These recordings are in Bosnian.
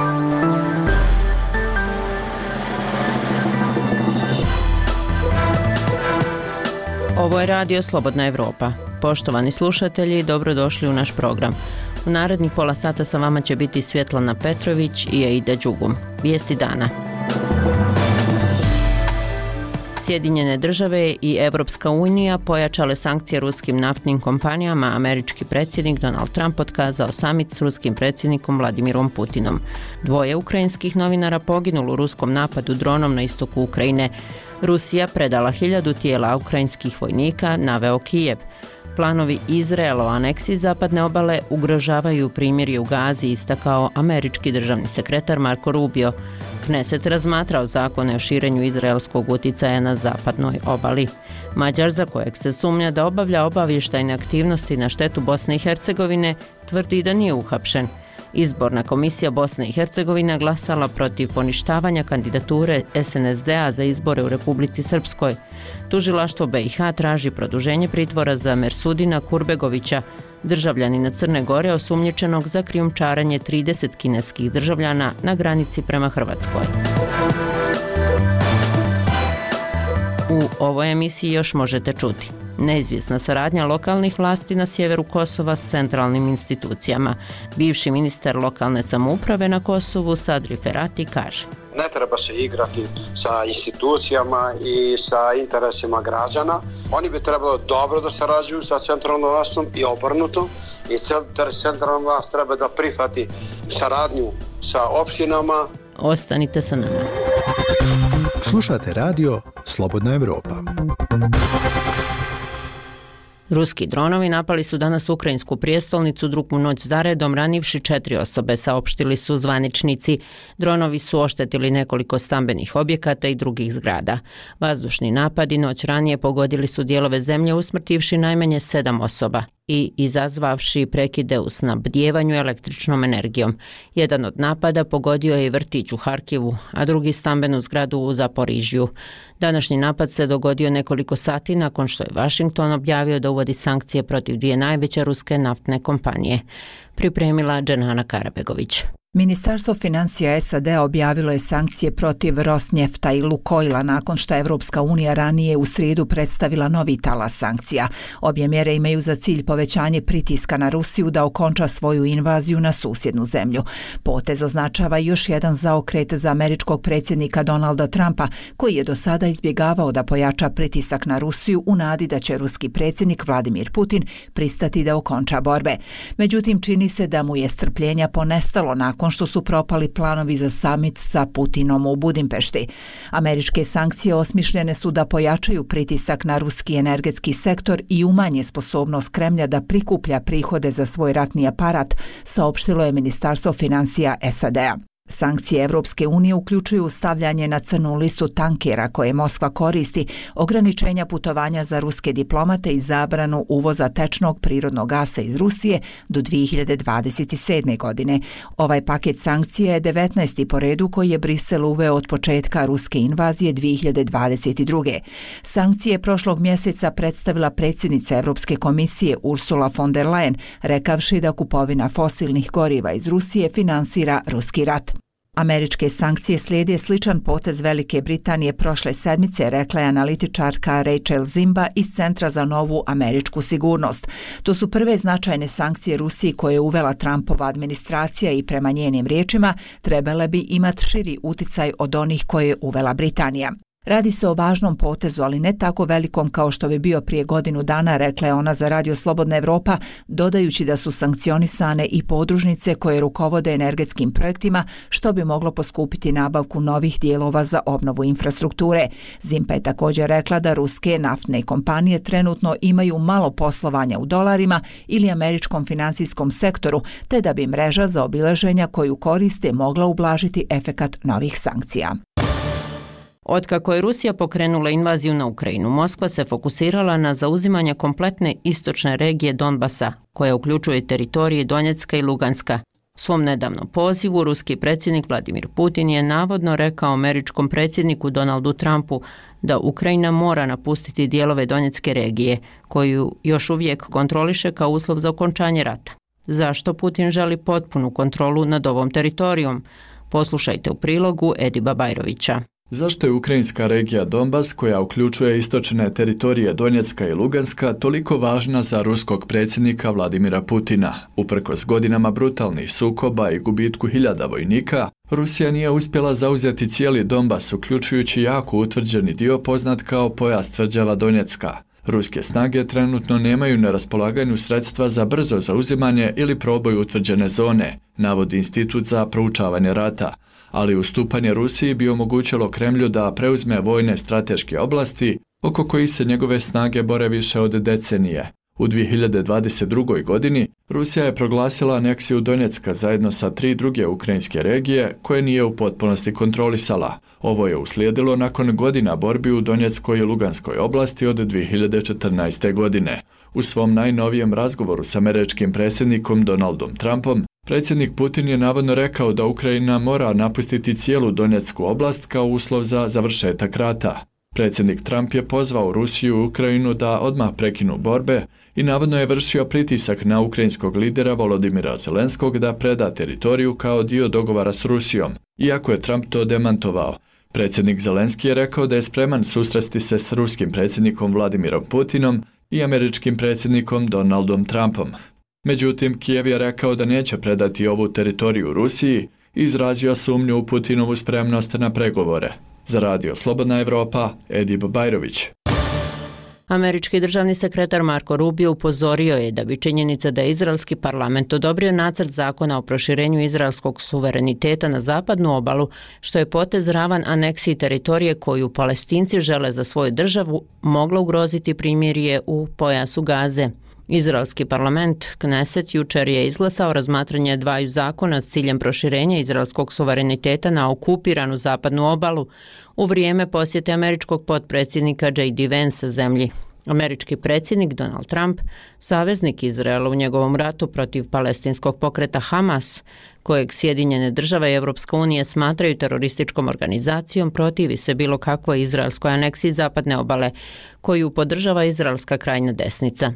Ovo je Radio Slobodna Evropa. Poštovani slušatelji, dobrodošli u naš program. U narednih pola sata sa vama će biti Svjetlana Petrović i Aida Đugum. Vijesti dana. Sjedinjene države i Evropska unija pojačale sankcije ruskim naftnim kompanijama. Američki predsjednik Donald Trump otkazao samit s ruskim predsjednikom Vladimirom Putinom. 2 ukrajinskih novinara poginulo u ruskom napadu dronom na istoku Ukrajine. Rusija predala 1000 tijela ukrajinskih vojnika, naveo Kijev. Planovi Izraela o aneksiji zapadne obale ugrožavaju primirje u Gazi, istakao američki državni sekretar Marco Rubio. Kneset razmatrao zakone o širenju izraelskog utjecaja na zapadnoj obali. Mađar, za kojeg se sumnja da obavlja obavještajne aktivnosti na štetu Bosne i Hercegovine, tvrdi da nije uhapšen. Izborna komisija Bosne i Hercegovine glasala protiv poništavanja kandidature SNSD-a za izbore u Republici Srpskoj. Tužilaštvo BiH traži produženje pritvora za Mersudina Kurbegovića, državljanina Crne Gore osumnjičenog za krijumčarenje 30 kineskih državljana na granici prema Hrvatskoj. U ovoj emisiji još možete čuti: neizvjesna saradnja lokalnih vlasti na sjeveru Kosova s centralnim institucijama. Bivši ministar lokalne samouprave na Kosovu Sadri Ferati kaže: ne treba se igrati sa institucijama i sa interesima građana. Oni bi trebalo dobro da sarađuju sa centralnom vlastom i obrnuto. I centralna vlast treba da prihvati saradnju sa opštinama. Ostanite sa nama. Slušate radio Slobodna Evropa. Ruski dronovi napali su danas ukrajinsku prijestolnicu drugu noć zaredom, ranivši 4 osobe, saopštili su zvaničnici. Dronovi su oštetili nekoliko stambenih objekata i drugih zgrada. Vazdušni napadi noć ranije pogodili su dijelove zemlje, usmrtivši najmanje 7 osoba i izazvavši prekide u snabdijevanju električnom energijom. Jedan od napada pogodio je i vrtić u Harkivu, a drugi stambenu zgradu u Zaporižju. Današnji napad se dogodio nekoliko sati nakon što je Washington objavio da uvodi sankcije protiv 2 najveće ruske naftne kompanije. Pripremila Dženana Karabegović. Ministarstvo financija SAD objavilo je sankcije protiv Rosnjefta i Lukoila nakon što Evropska unija ranije u srijedu predstavila novi talas sankcija. Obje mjere imaju za cilj povećanje pritiska na Rusiju da okonča svoju invaziju na susjednu zemlju. Potez označava još jedan zaokret za američkog predsjednika Donalda Trumpa, koji je do sada izbjegavao da pojača pritisak na Rusiju u nadi da će ruski predsjednik Vladimir Putin pristati da okonča borbe. Međutim, čini se da mu je strpljenja ponestalo nakon što su propali planovi za samit sa Putinom u Budimpešti. Američke sankcije osmišljene su da pojačaju pritisak na ruski energetski sektor i umanje sposobnost Kremlja da prikuplja prihode za svoj ratni aparat, saopštilo je Ministarstvo financija SAD-a. Sankcije Evropske unije uključuju stavljanje na crnu listu tankera koje Moskva koristi, ograničenja putovanja za ruske diplomate i zabranu uvoza tečnog prirodnog gasa iz Rusije do 2027. godine. Ovaj paket sankcija je 19. po redu koji je Brisel uveo od početka ruske invazije 2022. Sankcije prošlog mjeseca predstavila predsjednica Europske komisije Ursula von der Leyen, rekavši da kupovina fosilnih goriva iz Rusije finansira ruski rat. Američke sankcije slijede sličan potez Velike Britanije prošle sedmice, rekla je analitičarka Rachel Zimba iz Centra za novu američku sigurnost. To su prve značajne sankcije Rusiji koje je uvela Trumpova administracija i prema njenim riječima trebale bi imati širi uticaj od onih koje je uvela Britanija. Radi se o važnom potezu, ali ne tako velikom kao što bi bio prije godinu dana, rekla je ona za Radio Slobodna Evropa, dodajući da su sankcionisane i podružnice koje rukovode energetskim projektima, što bi moglo poskupiti nabavku novih dijelova za obnovu infrastrukture. Zimpa je također rekla da ruske naftne kompanije trenutno imaju malo poslovanja u dolarima ili američkom financijskom sektoru, te da bi mreža za obilaženja koju koriste mogla ublažiti efekat novih sankcija. Otkako je Rusija pokrenula invaziju na Ukrajinu, Moskva se fokusirala na zauzimanje kompletne istočne regije Donbasa, koja uključuje teritorije Donjecka i Luganska. U svom nedavnom pozivu ruski predsjednik Vladimir Putin je navodno rekao američkom predsjedniku Donaldu Trumpu da Ukrajina mora napustiti dijelove Donjecke regije, koju još uvijek kontroliše kao uslov za okončanje rata. Zašto Putin želi potpunu kontrolu nad ovom teritorijom? Poslušajte u prilogu Ediba Bajrovića. Zašto je ukrajinska regija Donbas, koja uključuje istočne teritorije Donjecka i Luganska, toliko važna za ruskog predsjednika Vladimira Putina? Uprkos godinama brutalnih sukoba i gubitku hiljada vojnika, Rusija nije uspjela zauzeti cijeli Donbas, uključujući jako utvrđeni dio poznat kao pojas tvrđava Donjecka. Ruske snage trenutno nemaju na raspolaganju sredstva za brzo zauzimanje ili proboj utvrđene zone, navodi Institut za proučavanje rata, ali ustupanje Rusiji bi omogućilo Kremlju da preuzme vojne strateške oblasti oko kojih se njegove snage bore više od decenije. U 2022. godini Rusija je proglasila aneksiju Donjecka zajedno sa 3 druge ukrajinske regije koje nije u potpunosti kontrolisala. Ovo je uslijedilo nakon godina borbi u Donjeckoj i Luganskoj oblasti od 2014. godine. U svom najnovijem razgovoru s američkim predsjednikom Donaldom Trumpom, predsjednik Putin je navodno rekao da Ukrajina mora napustiti cijelu Donjecku oblast kao uslov za završetak rata. Predsjednik Trump je pozvao Rusiju i Ukrajinu da odmah prekinu borbe i navodno je vršio pritisak na ukrajinskog lidera Volodimira Zelenskog da preda teritoriju kao dio dogovora s Rusijom, iako je Trump to demantovao. Predsjednik Zelenski je rekao da je spreman susresti se s ruskim predsjednikom Vladimirom Putinom i američkim predsjednikom Donaldom Trumpom. Međutim, Kijev je rekao da neće predati ovu teritoriju Rusiji i izrazio sumnju u Putinovu spremnost na pregovore. Za Radio Slobodna Evropa, Edib Bajrović. Američki državni sekretar Marko Rubio upozorio je da bi činjenica da je izraelski parlament odobrio nacrt zakona o proširenju izraelskog suvereniteta na zapadnu obalu, što je potez ravan aneksiji teritorije koju Palestinci žele za svoju državu, moglo ugroziti primirje u pojasu Gaze. Izraelski parlament Kneset jučer je izglasao razmatranje 2 zakona s ciljem proširenja izraelskog suvereniteta na okupiranu zapadnu obalu u vrijeme posjete američkog potpredsjednika J.D. Vance zemlji. Američki predsjednik Donald Trump, saveznik Izraela u njegovom ratu protiv palestinskog pokreta Hamas, kojeg Sjedinjene države i Europska unija smatraju terorističkom organizacijom, protivi se bilo kakvoj izraelskoj aneksiji zapadne obale, koju podržava izraelska krajnja desnica.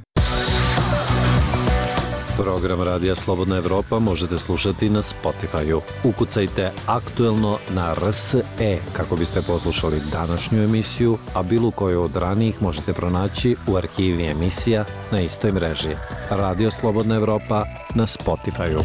Program Radija Slobodna Evropa možete slušati na Spotify-u. Ukucajte aktuelno na RSE kako biste poslušali današnju emisiju, a bilo koju od ranijih možete pronaći u arhivi emisija na istoj mreži. Radio Slobodna Evropa na Spotify-u.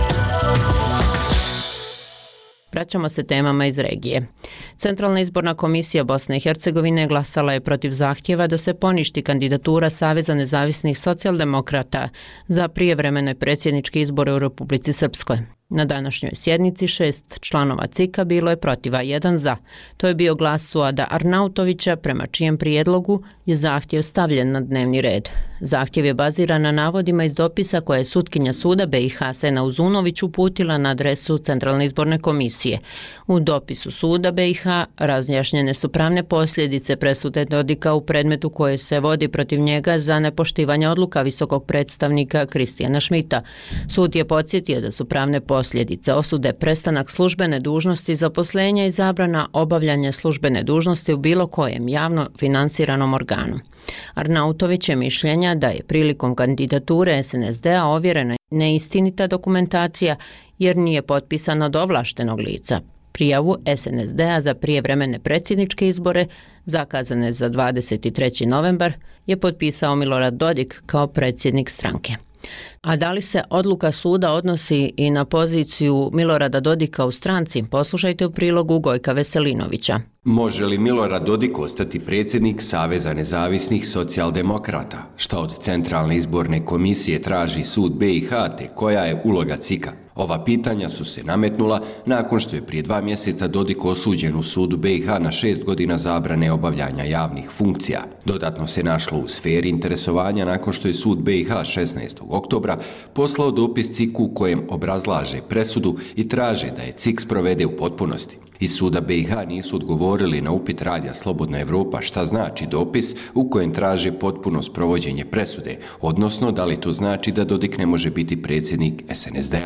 Vraćamo se temama iz regije. Centralna izborna komisija Bosne i Hercegovine glasala je protiv zahtjeva da se poništi kandidatura Saveza nezavisnih socijaldemokrata za prijevremene predsjedničke izbore u Republici Srpskoj. Na današnjoj sjednici 6 članova CIK-a bilo je protiv, a 1 za. To je bio glas Suada Arnautovića, prema čijem prijedlogu je zahtjev stavljen na dnevni red. Zahtjev je baziran na navodima iz dopisa koje je sutkinja suda BiH Sena Uzunović uputila na adresu Centralne izborne komisije. U dopisu suda BiH razjašnjene su pravne posljedice presude Dodika u predmetu koje se vodi protiv njega za nepoštivanje odluka visokog predstavnika Kristijana Šmita. Sud je podsjetio da su pravne posljedice osude prestanak službene dužnosti, zaposlenja i zabrana obavljanja službene dužnosti u bilo kojem javno financiranom organu. Arnautović je mišljenja da je prilikom kandidature SNSD-a ovjerena neistinita dokumentacija jer nije potpisana od ovlaštenog lica. Prijavu SNSD-a za prijevremene predsjedničke izbore, zakazane za 23. novembar, je potpisao Milorad Dodik kao predsjednik stranke. A da li se odluka suda odnosi i na poziciju Milorada Dodika u stranci? Poslušajte u prilogu Gojka Veselinovića. Može li Milorad Dodik ostati predsjednik Saveza nezavisnih socijaldemokrata? Šta od Centralne izborne komisije traži sud BiH, te koja je uloga CIK-a? Ova pitanja su se nametnula nakon što je prije 2 mjeseca Dodik osuđen u sudu BiH na 6 godina zabrane obavljanja javnih funkcija. Dodatno se našlo u sferi interesovanja nakon što je sud BiH 16. oktobra poslao dopis CIK-u u kojem obrazlaže presudu i traže da je CIK sprovede u potpunosti. Iz suda BiH nisu odgovorili na upit Radija Slobodna Evropa šta znači dopis u kojem traže potpuno sprovođenje presude, odnosno da li to znači da Dodik ne može biti predsjednik SNSD-a.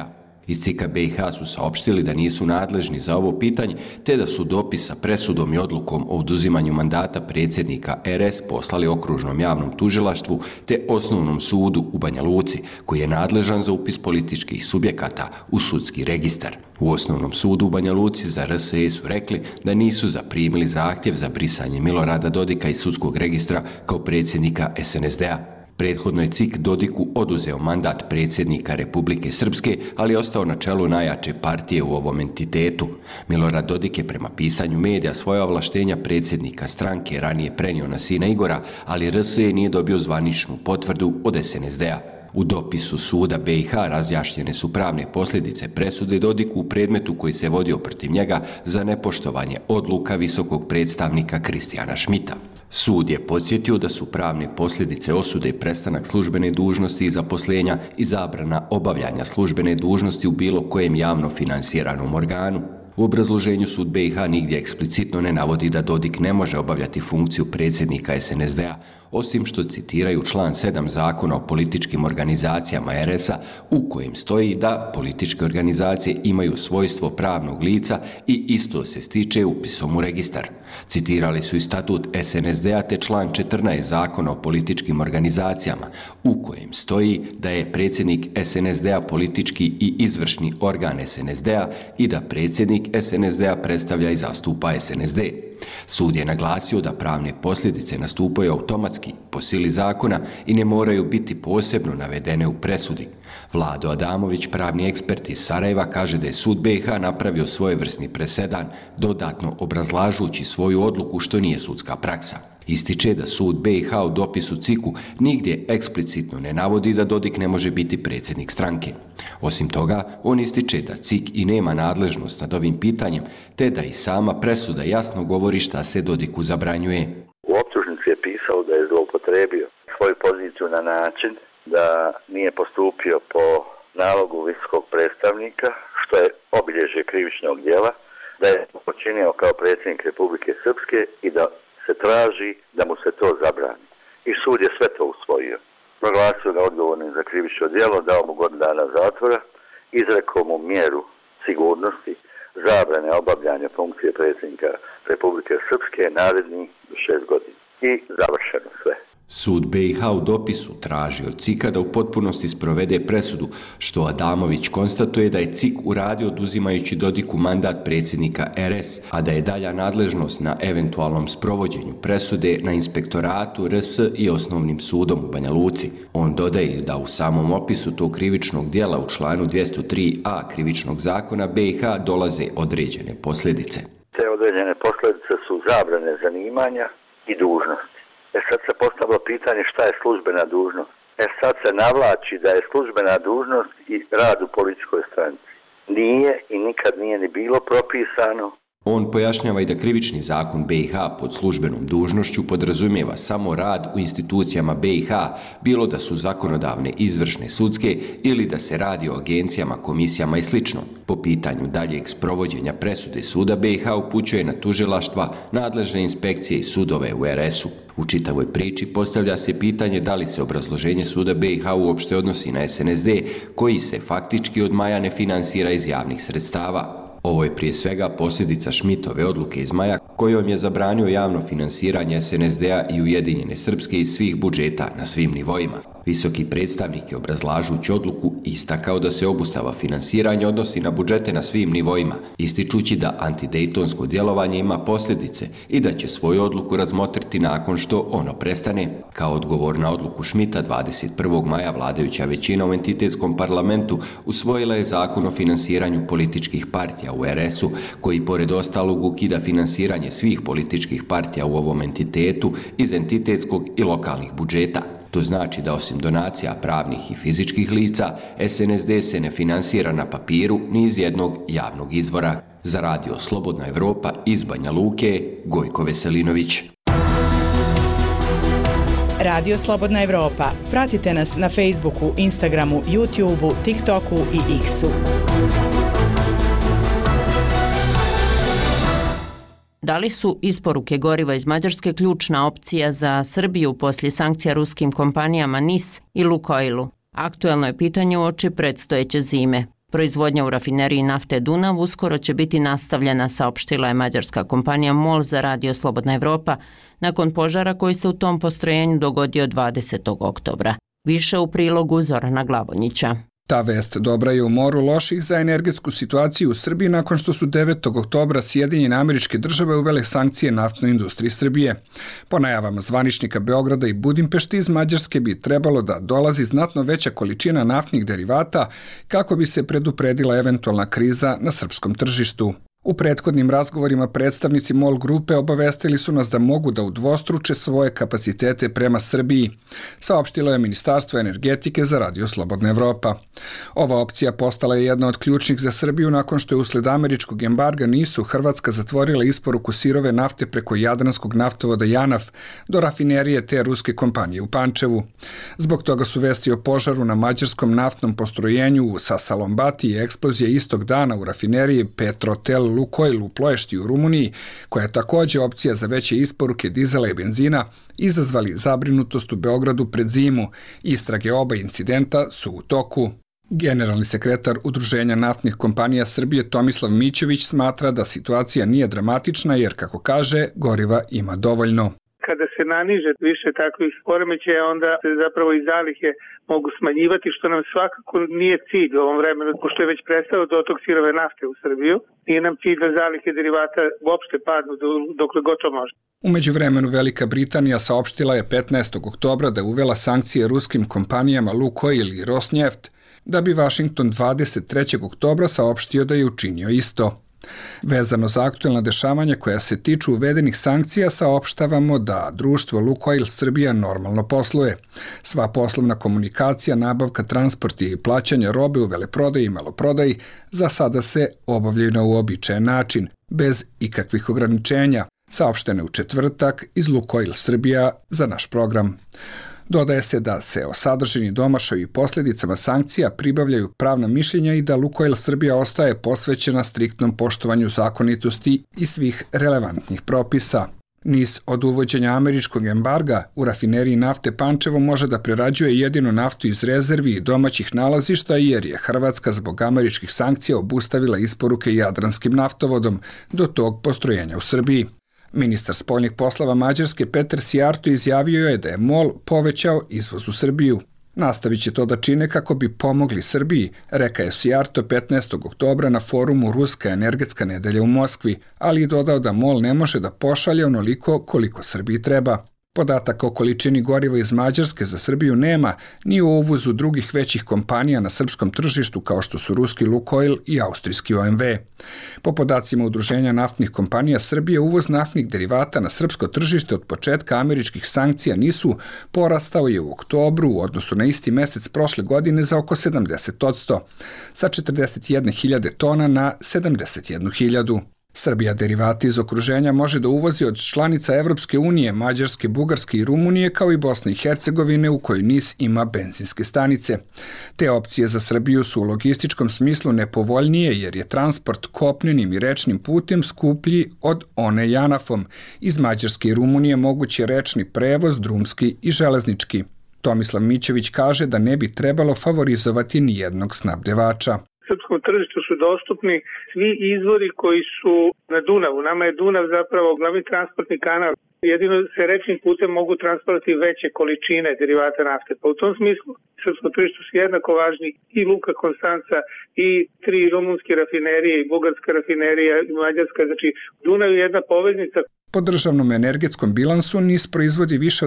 Iz CIK-a BiH su saopštili da nisu nadležni za ovo pitanje, te da su dopis sa presudom i odlukom o oduzimanju mandata predsjednika RS poslali okružnom javnom tužilaštvu te osnovnom sudu u Banja Luci, koji je nadležan za upis političkih subjekata u sudski registar. U osnovnom sudu u Banja Luci za RSE su rekli da nisu zaprimili zahtjev za brisanje Milorada Dodika iz sudskog registra kao predsjednika SNSD-a. Prethodno je CIK Dodiku oduzeo mandat predsjednika Republike Srpske, ali je ostao na čelu najjače partije u ovom entitetu. Milorad Dodik je prema pisanju medija svoja ovlaštenja predsjednika stranke ranije prenio na sina Igora, ali RSE nije dobio zvaničnu potvrdu od SNSD-a. U dopisu suda BiH razjašnjene su pravne posljedice presude Dodiku u predmetu koji se vodio protiv njega za nepoštovanje odluka visokog predstavnika Kristijana Šmita. Sud je podsjetio da su pravne posljedice osude prestanak službene dužnosti i zaposlenja i zabrana obavljanja službene dužnosti u bilo kojem javno finansiranom organu. U obrazloženju sud BiH nigdje eksplicitno ne navodi da Dodik ne može obavljati funkciju predsjednika SNSD-a, osim što citiraju član 7 Zakona o političkim organizacijama RS-a u kojem stoji da političke organizacije imaju svojstvo pravnog lica i isto se stiče upisom u registar. Citirali su i statut SNSD-a te član 14 Zakona o političkim organizacijama u kojem stoji da je predsjednik SNSD-a politički i izvršni organ SNSD-a i da predsjednik SNSD-a predstavlja i zastupa SNSD. Sud je naglasio da pravne posljedice nastupaju automatski po sili zakona i ne moraju biti posebno navedene u presudi. Vlado Adamović, pravni ekspert iz Sarajeva, kaže da je sud BiH napravio svojevrsni presedan, dodatno obrazlažući svoju odluku što nije sudska praksa. Ističe da sud BiH u dopisu CIK-u nigdje eksplicitno ne navodi da Dodik ne može biti predsjednik stranke. Osim toga, on ističe da CIK i nema nadležnost nad ovim pitanjem, te da i sama presuda jasno govori šta se Dodiku zabranjuje. U optužnici je pisao da je zloupotrebio svoju poziciju na način da nije postupio po nalogu visokog predstavnika, što je obilježje krivičnog djela, da je počinio kao predsjednik Republike Srpske i da se traži da mu se to zabrani. I sud je sve to usvojio. Proglasio ga odgovornim za krivično djelo, dao mu godinu dana zatvora, izrekao mu mjeru sigurnosti, zabrane obavljanja funkcije predsjednika Republike Srpske narednih 6 godina. I završeno sve. Sud BiH u dopisu traži od CIK-a da u potpunosti sprovede presudu, što Adamović konstatuje da je CIK uradio oduzimajući Dodiku mandat predsjednika RS, a da je dalja nadležnost na eventualnom sprovođenju presude na inspektoratu RS i osnovnim sudom u Banja Luci. On dodaje da u samom opisu tog krivičnog djela u članu 203a krivičnog zakona BiH dolaze određene posljedice. Te određene posljedice su zabrane zanimanja i dužnosti. Sad se postavilo pitanje šta je službena dužnost. Sad se navlači da je službena dužnost i rad u političkoj stranci. Nije i nikad nije ni bilo propisano. On pojašnjava i da krivični zakon BiH pod službenom dužnošću podrazumijeva samo rad u institucijama BiH, bilo da su zakonodavne, izvršne, sudske ili da se radi o agencijama, komisijama i sl. Po pitanju daljeg sprovođenja presude suda BiH upućuje na tužilaštva, nadležne inspekcije i sudove u RS-u. U čitavoj priči postavlja se pitanje da li se obrazloženje suda BiH uopšte odnosi na SNSD, koji se faktički od maja ne finansira iz javnih sredstava. Ovo je prije svega posljedica Šmitove odluke iz maja kojom je zabranio javno finansiranje SNSD-a i Ujedinjene Srpske iz svih budžeta na svim nivoima. Visoki predstavnik je obrazlažući odluku istakao da se obustava finansiranja odnosi na budžete na svim nivoima, ističući da antidejtonsko djelovanje ima posljedice i da će svoju odluku razmotriti nakon što ono prestane. Kao odgovor na odluku Šmita 21. maja vladajuća većina u entitetskom parlamentu usvojila je zakon o finansiranju političkih partija u RS-u, koji pored ostalog ukida finansiranje svih političkih partija u ovom entitetu iz entitetskog i lokalnih budžeta. To znači da osim donacija pravnih i fizičkih lica, SNSD se ne finansira na papiru ni iz jednog javnog izvora. Za radio Slobodna Evropa iz Banja Luke, Gojko Veselinović. Radio Slobodna Evropa. Pratite nas na Facebooku, Instagramu, YouTubeu, TikToku i X-u. Da li su isporuke goriva iz Mađarske ključna opcija za Srbiju poslije sankcija ruskim kompanijama NIS i Lukoilu? Aktuelno je pitanje uoči predstojeće zime. Proizvodnja u rafineriji nafte Dunav uskoro će biti nastavljena, saopštila je mađarska kompanija MOL za Radio Slobodna Evropa, nakon požara koji se u tom postrojenju dogodio 20. oktobra. Više u prilogu Zorana Glavonjića. Ta vest dobra je u moru loših za energetsku situaciju u Srbiji nakon što su 9. oktobra Sjedinjene Američke Države uvele sankcije naftnoj industriji Srbije. Po najavama zvaničnika Beograda i Budimpešti iz Mađarske bi trebalo da dolazi znatno veća količina naftnih derivata kako bi se predupredila eventualna kriza na srpskom tržištu. U prethodnim razgovorima predstavnici MOL grupe obavestili su nas da mogu da udvostruče svoje kapacitete prema Srbiji, saopštilo je Ministarstvo energetike za Radio Slobodna Evropa. Ova opcija postala je jedna od ključnih za Srbiju nakon što je usled američkog embarga NIS-u Hrvatska zatvorila isporuku sirove nafte preko jadranskog naftovoda JANAF do rafinerije te ruske kompanije u Pančevu. Zbog toga su vesti o požaru na mađarskom naftnom postrojenju u Sasalombati i eksplozija istog dana u rafineriji Petrotel Lukoil u Ploješti u Rumuniji, koja je također opcija za veće isporuke dizela i benzina, izazvali zabrinutost u Beogradu pred zimu. Istrage oba incidenta su u toku. Generalni sekretar Udruženja naftnih kompanija Srbije Tomislav Mićević smatra da situacija nije dramatična jer, kako kaže, goriva ima dovoljno. Kada se naniže više takvih poremećaja, onda se zapravo i zalihe mogu smanjivati, što nam svakako nije cilj u ovom vremenu, pošto je već prestao dotok sirove nafte u Srbiju. Nije nam cilj da zalihe derivata uopšte padnu dokle god to može. U međuvremenu Velika Britanija saopštila je 15. oktobra da je uvela sankcije ruskim kompanijama Lukoil i Rosneft, da bi Washington 23. oktobra saopštio da je učinio isto. Vezano za aktuelna dešavanja koja se tiču uvedenih sankcija, saopštavamo da društvo Lukoil Srbija normalno posluje. Sva poslovna komunikacija, nabavka, transport i plaćanje robe u veleprodaji i maloprodaji za sada se obavljaju na uobičajen način, bez ikakvih ograničenja, saopštene u četvrtak iz Lukoil Srbija za naš program. Dodaje se da se o sadržini domašaju i posljedicama sankcija pribavljaju pravna mišljenja i da Lukoil Srbija ostaje posvećena striktnom poštovanju zakonitosti i svih relevantnih propisa. NIS od uvođenja američkog embarga u rafineriji nafte Pančevo može da prerađuje jedinu naftu iz rezervi i domaćih nalazišta jer je Hrvatska zbog američkih sankcija obustavila isporuke jadranskim naftovodom do tog postrojenja u Srbiji. Ministar spoljnih poslova Mađarske Peter Sijarto izjavio je da je MOL povećao izvoz u Srbiju. Nastavit će to da čine kako bi pomogli Srbiji, rekao je Sijarto 15. oktobra na forumu Ruska energetska nedelja u Moskvi, ali i dodao da MOL ne može da pošalje onoliko koliko Srbiji treba. Podataka o količini goriva iz Mađarske za Srbiju nema ni o uvozu drugih većih kompanija na srpskom tržištu kao što su ruski Lukoil i austrijski OMV. Po podacima Udruženja naftnih kompanija Srbije, uvoz naftnih derivata na srpsko tržište od početka američkih sankcija NIS-u porastao je u oktobru u odnosu na isti mesec prošle godine za oko 70%, sa 41.000 tona na 71.000. Srbija derivati iz okruženja može da uvozi od članica Evropske unije, Mađarske, Bugarske i Rumunije, kao i Bosne i Hercegovine u kojoj NIS ima benzinske stanice. Te opcije za Srbiju su u logističkom smislu nepovoljnije jer je transport kopnenim i rečnim putem skuplji od one JANAF-om. Iz Mađarske i Rumunije mogući je rečni prevoz, drumski i železnički. Tomislav Mićević kaže da ne bi trebalo favorizovati nijednog snabdevača. Srpskom tržištu su dostupni svi izvori koji su na Dunavu. Nama je Dunav zapravo glavni transportni kanal. Jedino se rečnim putem mogu transportovati veće količine derivata nafte. Pa u tom smislu srpskom tržištu su jednako važni i Luka Konstanca i 3 rumunske rafinerije i bugarska rafinerija i mađarska. Znači, Dunav je jedna poveznica. Po državnom energetskom bilansu NIS proizvodi više od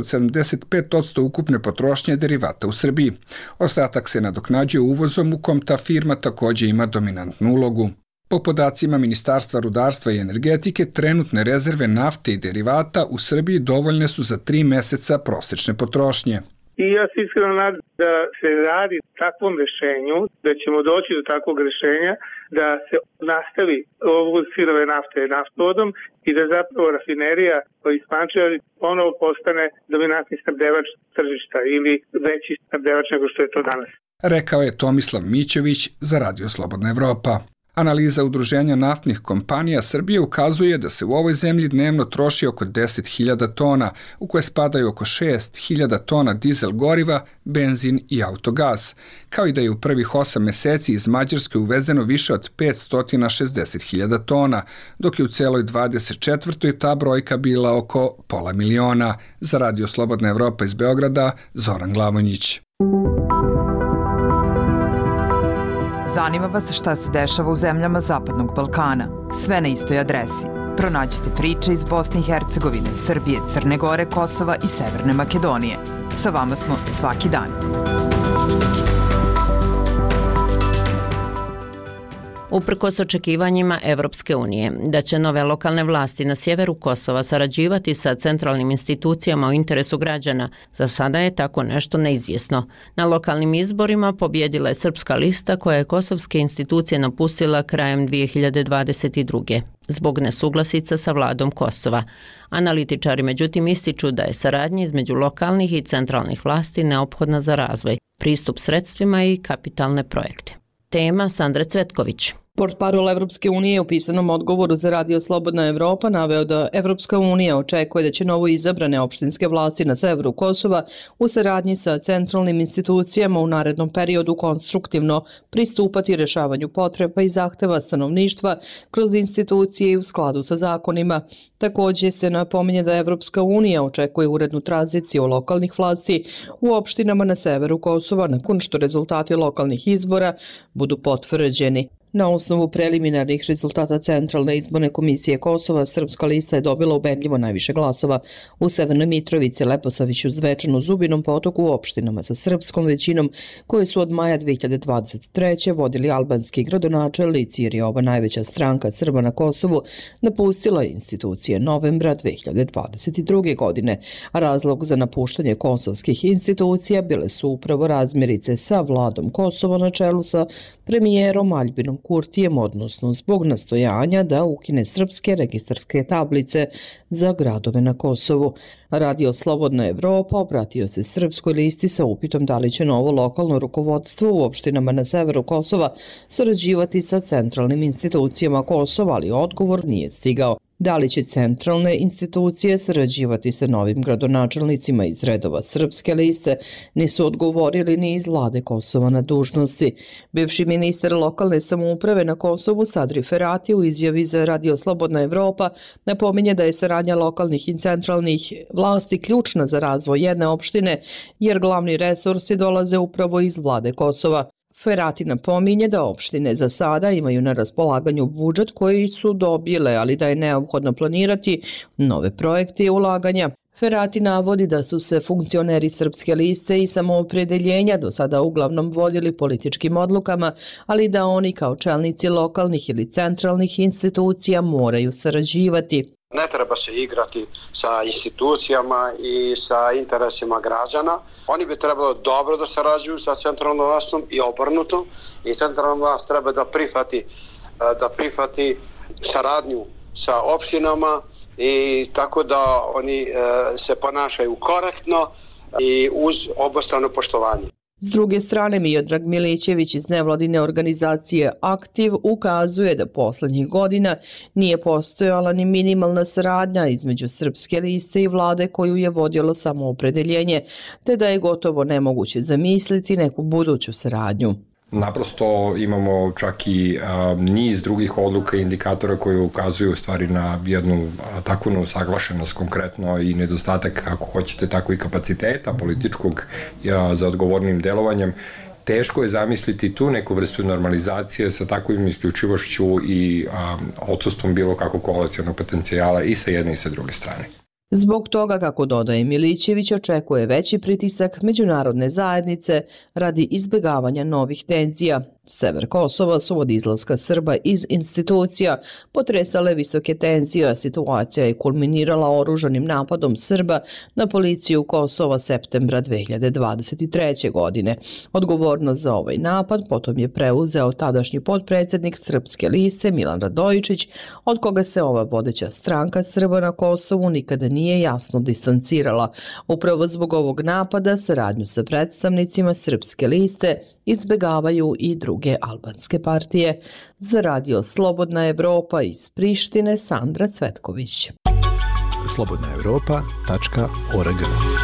75% ukupne potrošnje derivata u Srbiji. Ostatak se nadoknađuje uvozom u kom ta firma također ima dominantnu ulogu. Po podacima Ministarstva rudarstva i energetike, trenutne rezerve nafte i derivata u Srbiji dovoljne su za 3 meseca prosječne potrošnje. I ja se iskreno nadam da se radi takvom rješenju, da ćemo doći do takvog rješenja, da se nastavi uvoz sirove nafte naftovodom i da zapravo rafinerija iz Pančeva ponovo postane dominantni snabdevač tržišta ili veći snabdevač nego što je to danas. Rekao je Tomislav Mićević za Radio Slobodna Evropa. Analiza udruženja naftnih kompanija Srbije ukazuje da se u ovoj zemlji dnevno troši oko 10.000 tona, u koje spadaju oko 6.000 tona dizel goriva, benzin i autogas, kao i da je u prvih 8 meseci iz Mađarske uvezeno više od 560.000 tona, dok je u celoj 24. ta brojka bila oko 500.000. Za Radio Slobodna Evropa iz Beograda, Zoran Glavonjić. Zanima vas šta se dešava u zemljama Zapadnog Balkana. Sve na istoj adresi. Pronađite priče iz Bosne i Hercegovine, Srbije, Crne Gore, Kosova i Severne Makedonije. Sa vama smo svaki dan. Uprkos očekivanjima Evropske unije da će nove lokalne vlasti na sjeveru Kosova sarađivati sa centralnim institucijama u interesu građana, za sada je tako nešto neizvjesno. Na lokalnim izborima pobjedila je Srpska lista koja je kosovske institucije napustila krajem 2022. zbog nesuglasica sa vladom Kosova. Analitičari međutim ističu da je saradnja između lokalnih i centralnih vlasti neophodna za razvoj, pristup sredstvima i kapitalne projekte. Tema Sandra Cvetković. Portparol Evropske unije u pisanom odgovoru za Radio Slobodna Evropa naveo da Evropska unija očekuje da će novo izabrane opštinske vlasti na severu Kosova u saradnji sa centralnim institucijama u narednom periodu konstruktivno pristupati rješavanju potreba i zahteva stanovništva kroz institucije i u skladu sa zakonima. Također se napominje da Evropska unija očekuje urednu tranziciju lokalnih vlasti u opštinama na severu Kosova nakon što rezultati lokalnih izbora budu potvrđeni. Na osnovu preliminarnih rezultata Centralne izborne komisije Kosova, Srpska lista je dobila ubedljivo najviše glasova u Severnoj Mitrovici, Leposaviću, Zvečanu, Zubinom Potoku u opštinama sa srpskom većinom koje su od maja 2023. vodili albanski gradonačelnici jer je ova najveća stranka Srba na Kosovu napustila institucije novembra 2022. godine, a razlog za napuštanje kosovskih institucija bile su upravo razmirice sa vladom Kosova na čelu sa premijerom Aljbinom Kurtijem, odnosno zbog nastojanja da ukine srpske registarske tablice za gradove na Kosovu. Radio Slobodna Evropa obratio se Srpskoj listi sa upitom da li će novo lokalno rukovodstvo u opštinama na severu Kosova sarađivati sa centralnim institucijama Kosova, ali odgovor nije stigao. Da li će centralne institucije sarađivati sa novim gradonačelnicima iz redova Srpske liste, nisu odgovorili ni iz vlade Kosova na dužnosti. Bivši ministar lokalne samouprave na Kosovu Sadri Ferati u izjavi za Radio Slobodna Evropa napominje da je saradnja lokalnih i centralnih vlasti ključna za razvoj jedne opštine, jer glavni resursi dolaze upravo iz vlade Kosova. Ferati napominje da opštine za sada imaju na raspolaganju budžet koji su dobile, ali da je neophodno planirati nove projekte i ulaganja. Ferati navodi da su se funkcioneri Srpske liste i samoopredeljenja do sada uglavnom vodili političkim odlukama, ali da oni kao čelnici lokalnih ili centralnih institucija moraju sarađivati. Ne treba se igrati sa institucijama i sa interesima građana. Oni bi trebalo dobro da sarađuju sa centralnom vlastom i obrnuto. I centralna vlast treba da prihvati saradnju sa opštinama i tako da oni se ponašaju korektno i uz obostrano poštovanje. S druge strane, Miodrag Milićević iz nevladine organizacije Aktiv ukazuje da poslednjih godina nije postojala ni minimalna saradnja između Srpske liste i vlade koju je vodilo samoopredeljenje, te da je gotovo nemoguće zamisliti neku buduću saradnju. Naprosto imamo čak i niz drugih odluka i indikatora koji ukazuju u stvari na jednu takvu neusaglašenost konkretno i nedostatak, ako hoćete, tako i kapaciteta političkog za odgovornim delovanjem. Teško je zamisliti tu neku vrstu normalizacije sa takvim isključivošću i odsustvom bilo kakvog koalicionog potencijala i sa jedne i sa druge strane. Zbog toga, kako dodaje Milićević, očekuje veći pritisak međunarodne zajednice radi izbjegavanja novih tenzija. Sever Kosova su od izlaska Srba iz institucija potresale visoke tenzije, a situacija je kulminirala oružanim napadom Srba na policiju Kosova septembra 2023. godine. Odgovornost za ovaj napad potom je preuzeo tadašnji potpredsjednik Srpske liste Milan Radojičić, od koga se ova vodeća stranka Srba na Kosovu nikada nije jasno distancirala. Upravo zbog ovog napada saradnju sa predstavnicima Srpske liste izbjegavaju i drugi druge albanske partije. Za Radio Slobodna Evropa iz Prištine, Sandra Cvetković. slobodnaevropa.org.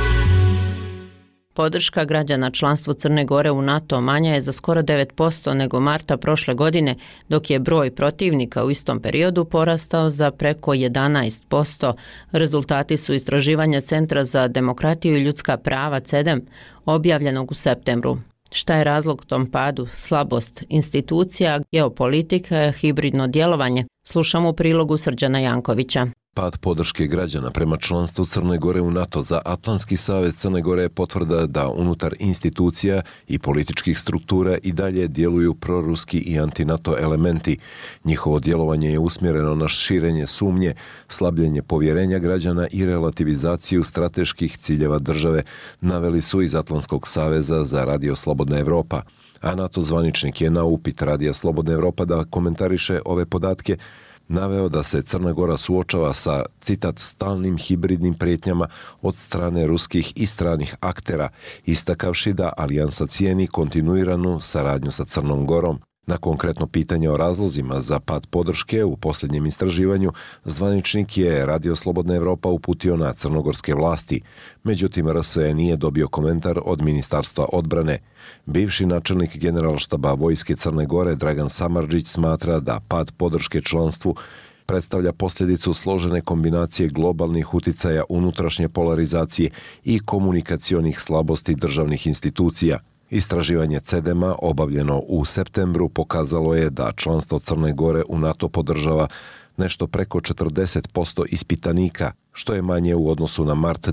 Podrška građana članstvu Crne Gore u NATO manja je za skoro 9% nego marta prošle godine, dok je broj protivnika u istom periodu porastao za preko 11%. Rezultati su istraživanja Centra za demokratiju i ljudska prava CEDEM, objavljenog u septembru. Šta je razlog tom padu? Slabost institucija, geopolitika, hibridno djelovanje? Slušamo u prilogu Srđana Jankovića. Pad podrške građana prema članstvu Crne Gore u NATO za Atlantski savez Crne Gore je potvrda da unutar institucija i političkih struktura i dalje djeluju proruski i anti-NATO elementi. Njihovo djelovanje je usmjereno na širenje sumnje, slabljenje povjerenja građana i relativizaciju strateških ciljeva države, naveli su iz Atlantskog saveza za Radio Slobodna Evropa. A NATO zvaničnik je na upit Radija Slobodna Evropa da komentariše ove podatke naveo da se Crna Gora suočava sa, citat, stalnim hibridnim prijetnjama od strane ruskih i stranih aktera, istakavši da alijansa cijeni kontinuiranu saradnju sa Crnom Gorom. Na konkretno pitanje o razlozima za pad podrške u posljednjem istraživanju, zvaničnik je Radio Slobodna Evropa uputio na crnogorske vlasti. Međutim, RSE nije dobio komentar od Ministarstva odbrane. Bivši načelnik Generalštaba Vojske Crne Gore Dragan Samardžić smatra da pad podrške članstvu predstavlja posljedicu složene kombinacije globalnih uticaja unutrašnje polarizacije i komunikacionih slabosti državnih institucija. Istraživanje CEDEM-a obavljeno u septembru pokazalo je da članstvo Crne Gore u NATO podržava nešto preko 40% ispitanika, što je manje u odnosu na mart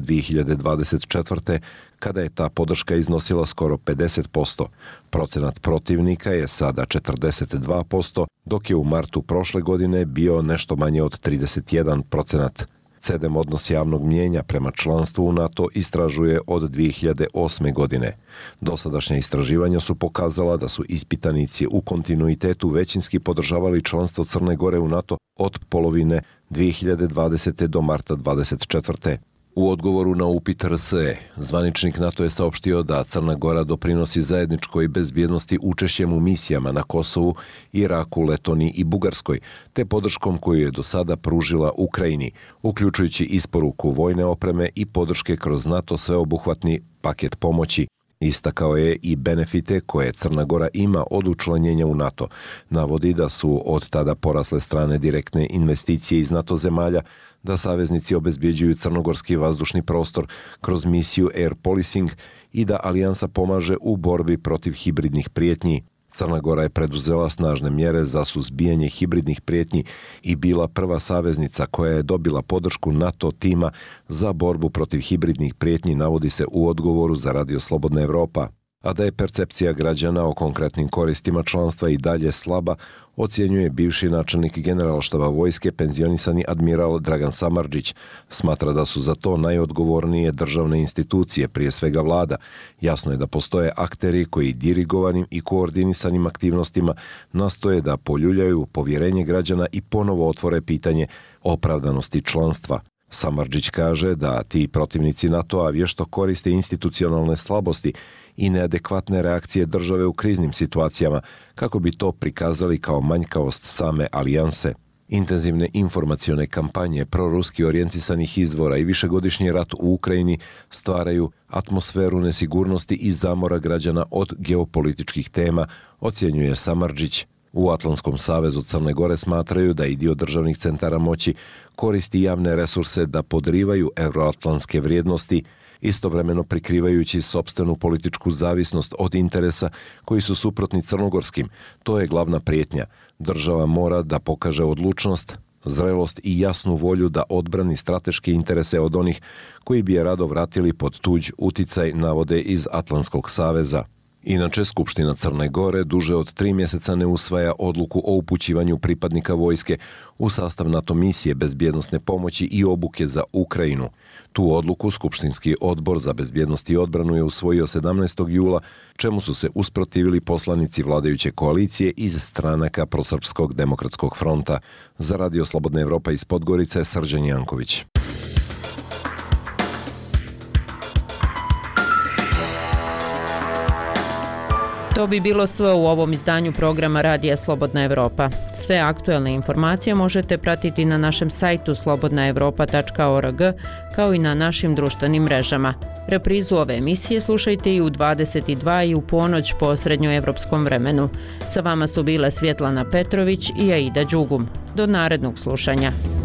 2024. kada je ta podrška iznosila skoro 50%. Procenat protivnika je sada 42%, dok je u martu prošle godine bio nešto manje od 31%. CEDEM odnos javnog mnijenja prema članstvu u NATO istražuje od 2008. godine. Dosadašnja istraživanja su pokazala da su ispitanici u kontinuitetu većinski podržavali članstvo Crne Gore u NATO od polovine 2020. do marta 2024. U odgovoru na upit RSE, zvaničnik NATO je saopštio da Crna Gora doprinosi zajedničkoj bezbjednosti učešćem u misijama na Kosovu, Iraku, Letoniji i Bugarskoj, te podrškom koju je do sada pružila Ukrajini, uključujući isporuku vojne opreme i podrške kroz NATO sveobuhvatni paket pomoći. Istakao je i benefite koje Crna Gora ima od učlanjenja u NATO. Navodi da su od tada porasle strane direktne investicije iz NATO zemalja, da saveznici obezbjeđuju crnogorski vazdušni prostor kroz misiju Air Policing i da alijansa pomaže u borbi protiv hibridnih prijetnji. Crna Gora je preduzela snažne mjere za suzbijanje hibridnih prijetnji i bila prva saveznica koja je dobila podršku NATO tima za borbu protiv hibridnih prijetnji, navodi se u odgovoru za Radio Slobodna Evropa. A da je percepcija građana o konkretnim koristima članstva i dalje slaba, ocjenjuje bivši načelnik Generalštaba Vojske, penzionisani admiral Dragan Samardžić. Smatra da su za to najodgovornije državne institucije, prije svega vlada. Jasno je da postoje akteri koji dirigovanim i koordinisanim aktivnostima nastoje da poljuljaju povjerenje građana i ponovo otvore pitanje opravdanosti članstva. Samardžić kaže da ti protivnici NATO-a vješto koriste institucionalne slabosti i neadekvatne reakcije države u kriznim situacijama kako bi to prikazali kao manjkavost same alijanse. Intenzivne informacione kampanje proruski orijentisanih izvora i višegodišnji rat u Ukrajini stvaraju atmosferu nesigurnosti i zamora građana od geopolitičkih tema, ocjenjuje Samardžić. U Atlantskom savezu Crne Gore smatraju da i dio državnih centara moći koristi javne resurse da podrivaju euroatlantske vrijednosti, istovremeno prikrivajući sopstvenu političku zavisnost od interesa koji su suprotni crnogorskim. To je glavna prijetnja. Država mora da pokaže odlučnost, zrelost i jasnu volju da odbrani strateške interese od onih koji bi je rado vratili pod tuđ uticaj, navode iz Atlantskog saveza. Inače, Skupština Crne Gore duže od 3 mjeseca ne usvaja odluku o upućivanju pripadnika vojske u sastav NATO misije bezbjednosne pomoći i obuke za Ukrajinu. Tu odluku Skupštinski odbor za bezbjednost i odbranu je usvojio 17. jula, čemu su se usprotivili poslanici vladajuće koalicije iz stranaka Prosrpskog demokratskog fronta. Za Radio Slobodna Evropa iz Podgorice, Srđan Janković. To bi bilo sve u ovom izdanju programa Radija Slobodna Evropa. Sve aktuelne informacije možete pratiti na našem sajtu slobodnaevropa.org kao i na našim društvenim mrežama. Reprizu ove emisije slušajte i u 22 i u ponoć po srednjoevropskom vremenu. Sa vama su bile Svjetlana Petrović i Aida Đugum. Do narednog slušanja.